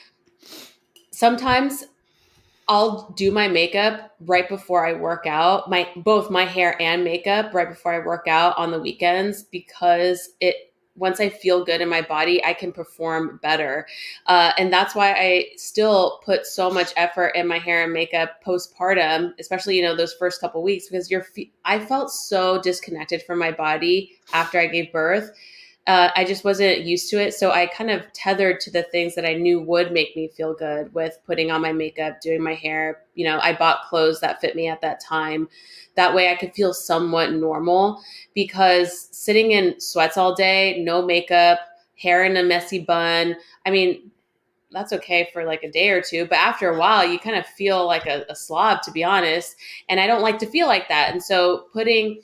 sometimes I'll do my makeup right before I work out, both my hair and makeup right before I work out on the weekends, because once I feel good in my body, I can perform better. And that's why I still put so much effort in my hair and makeup postpartum, especially, those first couple weeks, because I felt so disconnected from my body after I gave birth. I just wasn't used to it. So I kind of tethered to the things that I knew would make me feel good with putting on my makeup, doing my hair. I bought clothes that fit me at that time. That way I could feel somewhat normal, because sitting in sweats all day, no makeup, hair in a messy bun, I mean, that's okay for like a day or two. But after a while, you kind of feel like a slob, to be honest. And I don't like to feel like that. And so putting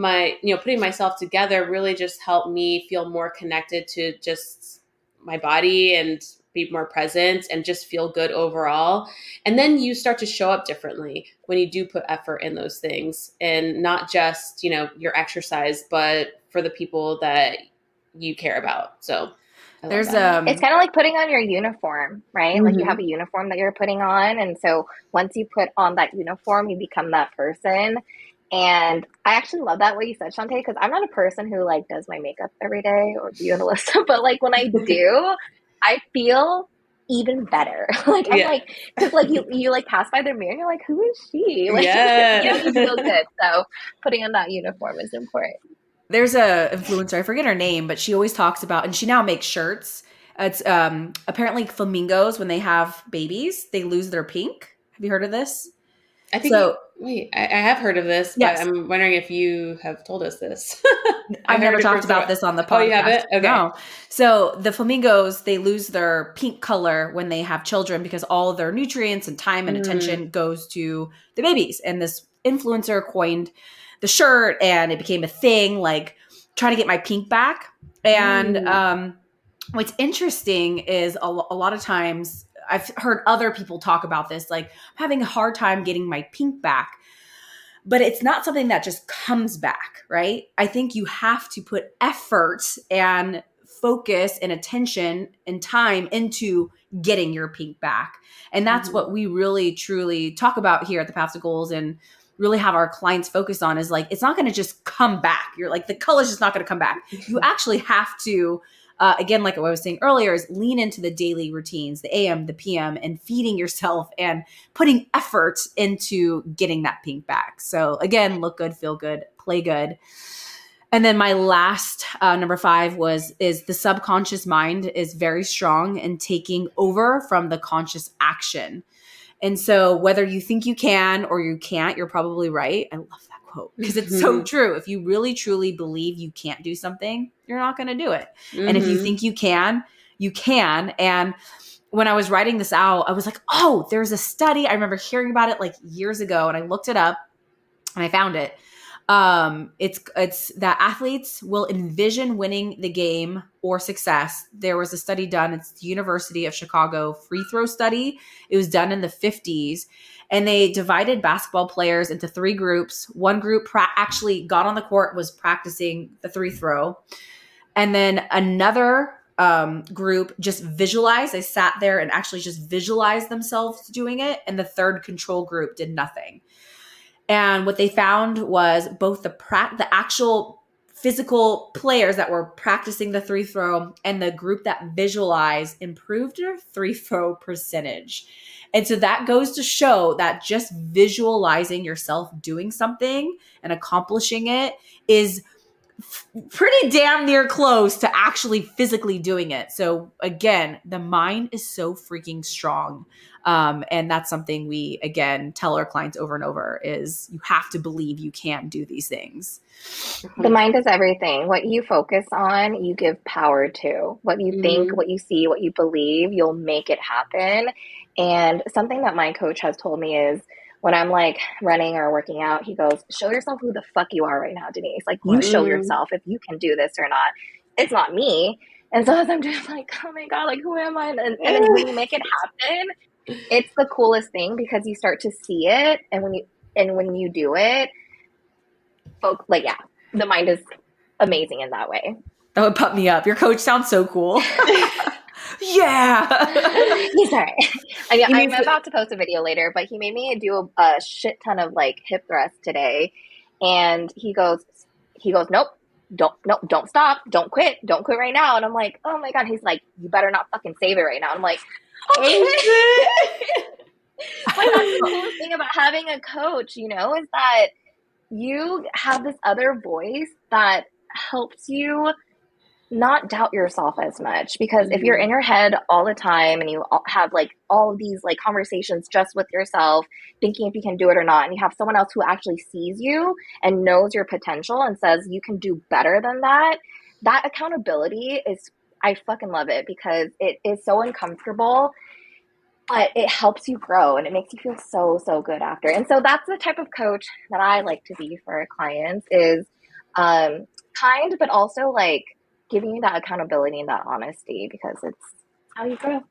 myself together really just helped me feel more connected to just my body and be more present and just feel good overall. And then you start to show up differently when you do put effort in those things, and not just, your exercise, but for the people that you care about. So it's kind of like putting on your uniform, right? Mm-hmm. Like you have a uniform that you're putting on. And so once you put on that uniform, you become that person. And I actually love that what you said, Shantae, because I'm not a person who like does my makeup every day, or you and Alyssa, but like when I do, I feel even better. Like I'm like, because like you like pass by their mirror and you're like, who is she? Like, you feel good. So putting on that uniform is important. There's a influencer, I forget her name, but she always talks about, and she now makes shirts. It's apparently flamingos, when they have babies, they lose their pink. Have you heard of this? I think I have heard of this, but I'm wondering if you have told us this. I've never talked about this on the podcast. Oh, you haven't? Okay. No. So the flamingos, they lose their pink color when they have children, because all of their nutrients and time and attention goes to the babies. And this influencer coined the shirt, and it became a thing, like trying to get my pink back. And what's interesting is a lot of times I've heard other people talk about this, like I'm having a hard time getting my pink back, but it's not something that just comes back, right? I think you have to put effort and focus and attention and time into getting your pink back. And that's what we really, truly talk about here at the Path to Goals, and really have our clients focus on, is like, it's not going to just come back. You're like, the color's just not going to come back. You actually have to, again, like what I was saying earlier, is lean into the daily routines, the AM, the PM, and feeding yourself and putting effort into getting that pink back. So again, look good, feel good, play good. And then my last number 5 is the subconscious mind is very strong in taking over from the conscious action. And so whether you think you can or you can't, you're probably right. I love that quote because it's so true. If you really, truly believe you can't do something, you're not going to do it. And if you think you can, you can. And when I was writing this out, I was like, oh, there's a study. I remember hearing about it like years ago, and I looked it up and I found it. It's that athletes will envision winning the game or success. There was a study done. It's the University of Chicago free throw study. It was done in the 50s, and they divided basketball players into 3 groups. One group actually got on the court, was practicing the free throw. And then another group just visualized. They sat there and actually just visualized themselves doing it. And the third control group did nothing. And what they found was both the actual physical players that were practicing the free throw and the group that visualized improved their free throw percentage. And so that goes to show that just visualizing yourself doing something and accomplishing it is pretty damn near close to actually physically doing it. So again, the mind is so freaking strong. And that's something we, again, tell our clients over and over is you have to believe you can do these things. The mind is everything. What you focus on, you give power to. What you think, what you see, what you believe, you'll make it happen. And something that my coach has told me is when I'm like running or working out, he goes, show yourself who the fuck you are right now, Denise. Like you show yourself if you can do this or not. It's not me. And so as I'm just like, oh my God, like who am I? And then when you make it happen, it's the coolest thing because you start to see it. And when you do it, folks, like, yeah, the mind is amazing in that way. That would pump me up. Your coach sounds so cool. Yeah. He's all right. I'm about to post a video later, but he made me do a shit ton of like hip thrusts today. And he goes, nope, don't stop. Don't quit right now. And I'm like, oh my God. He's like, you better not fucking save it right now. I'm like, okay. But that's the coolest thing about having a coach, is that you have this other voice that helps you not doubt yourself as much, because if you're in your head all the time and you have like all of these like conversations just with yourself, thinking if you can do it or not, and you have someone else who actually sees you and knows your potential and says you can do better than that, that accountability is, I fucking love it because it is so uncomfortable, but it helps you grow and it makes you feel so, so good after. And so that's the type of coach that I like to be for our clients is kind, but also like giving you that accountability and that honesty because it's how you grow.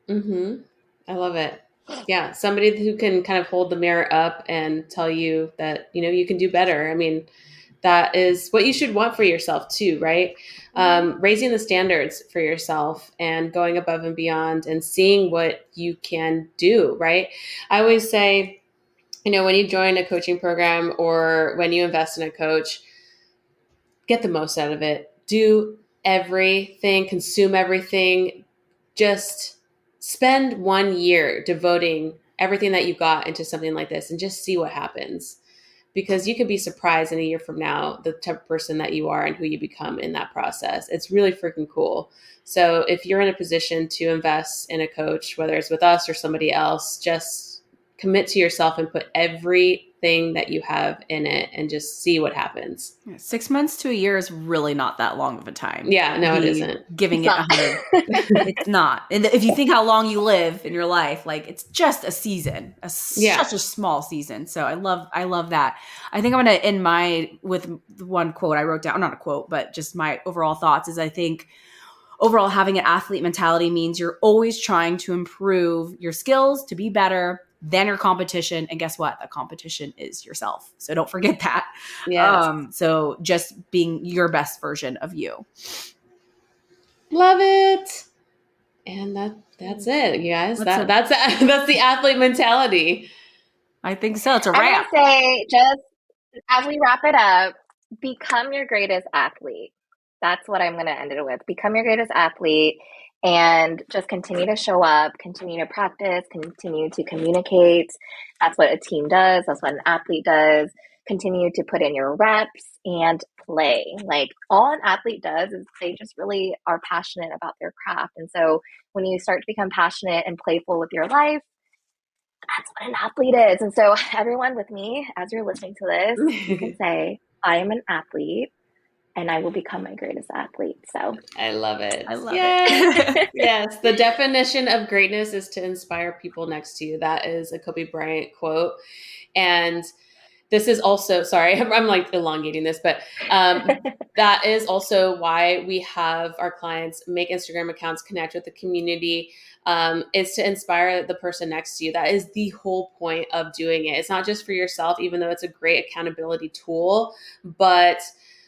I love it. Yeah. Somebody who can kind of hold the mirror up and tell you that, you can do better. I mean, that is what you should want for yourself too, right? Raising the standards for yourself and going above and beyond and seeing what you can do, right? I always say, when you join a coaching program or when you invest in a coach, get the most out of it. Do everything, consume everything. Just spend 1 year devoting everything that you got into something like this and just see what happens. Because you could be surprised in a year from now, the type of person that you are and who you become in that process. It's really freaking cool. So if you're in a position to invest in a coach, whether it's with us or somebody else, just commit to yourself and put everything that you have in it and just see what happens. 6 months to a year is really not that long of a time. Yeah, no, it isn't. Giving it 100. It's not. And if you think how long you live in your life, like it's just a season, such a small season. So I love that. I think I'm going to end with one quote I wrote down, not a quote, but just my overall thoughts is I think overall having an athlete mentality means you're always trying to improve your skills to be better than your competition. And guess what? The competition is yourself. So don't forget that. Yes. So just being your best version of you. Love it. And that's it, you guys. That's the athlete mentality. I think so. It's a wrap. I would say just as we wrap it up, become your greatest athlete. That's what I'm going to end it with. Become your greatest athlete. And just continue to show up, continue to practice, continue to communicate. That's what a team does. That's what an athlete does. Continue to put in your reps and play. Like all an athlete does is they just really are passionate about their craft. And so when you start to become passionate and playful with your life, That's what an athlete is. And so everyone with me, as you're listening to this, you can say, I am an athlete and I will become my greatest athlete. So I love it. I love it. Yes. The definition of greatness is to inspire people next to you. That is a Kobe Bryant quote. And this is also, sorry, I'm like elongating this, but that is also why we have our clients make Instagram accounts, connect with the community, is to inspire the person next to you. That is the whole point of doing it. It's not just for yourself, even though it's a great accountability tool, but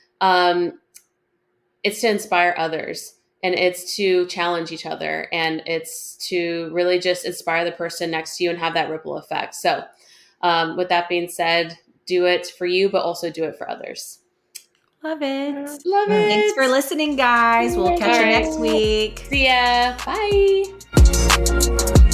it's to inspire others, and it's to challenge each other, and it's to really just inspire the person next to you and have that ripple effect. So with that being said, do it for you, but also do it for others. Love it. Love it. Thanks for listening, guys. We'll catch you next week. See ya. Bye.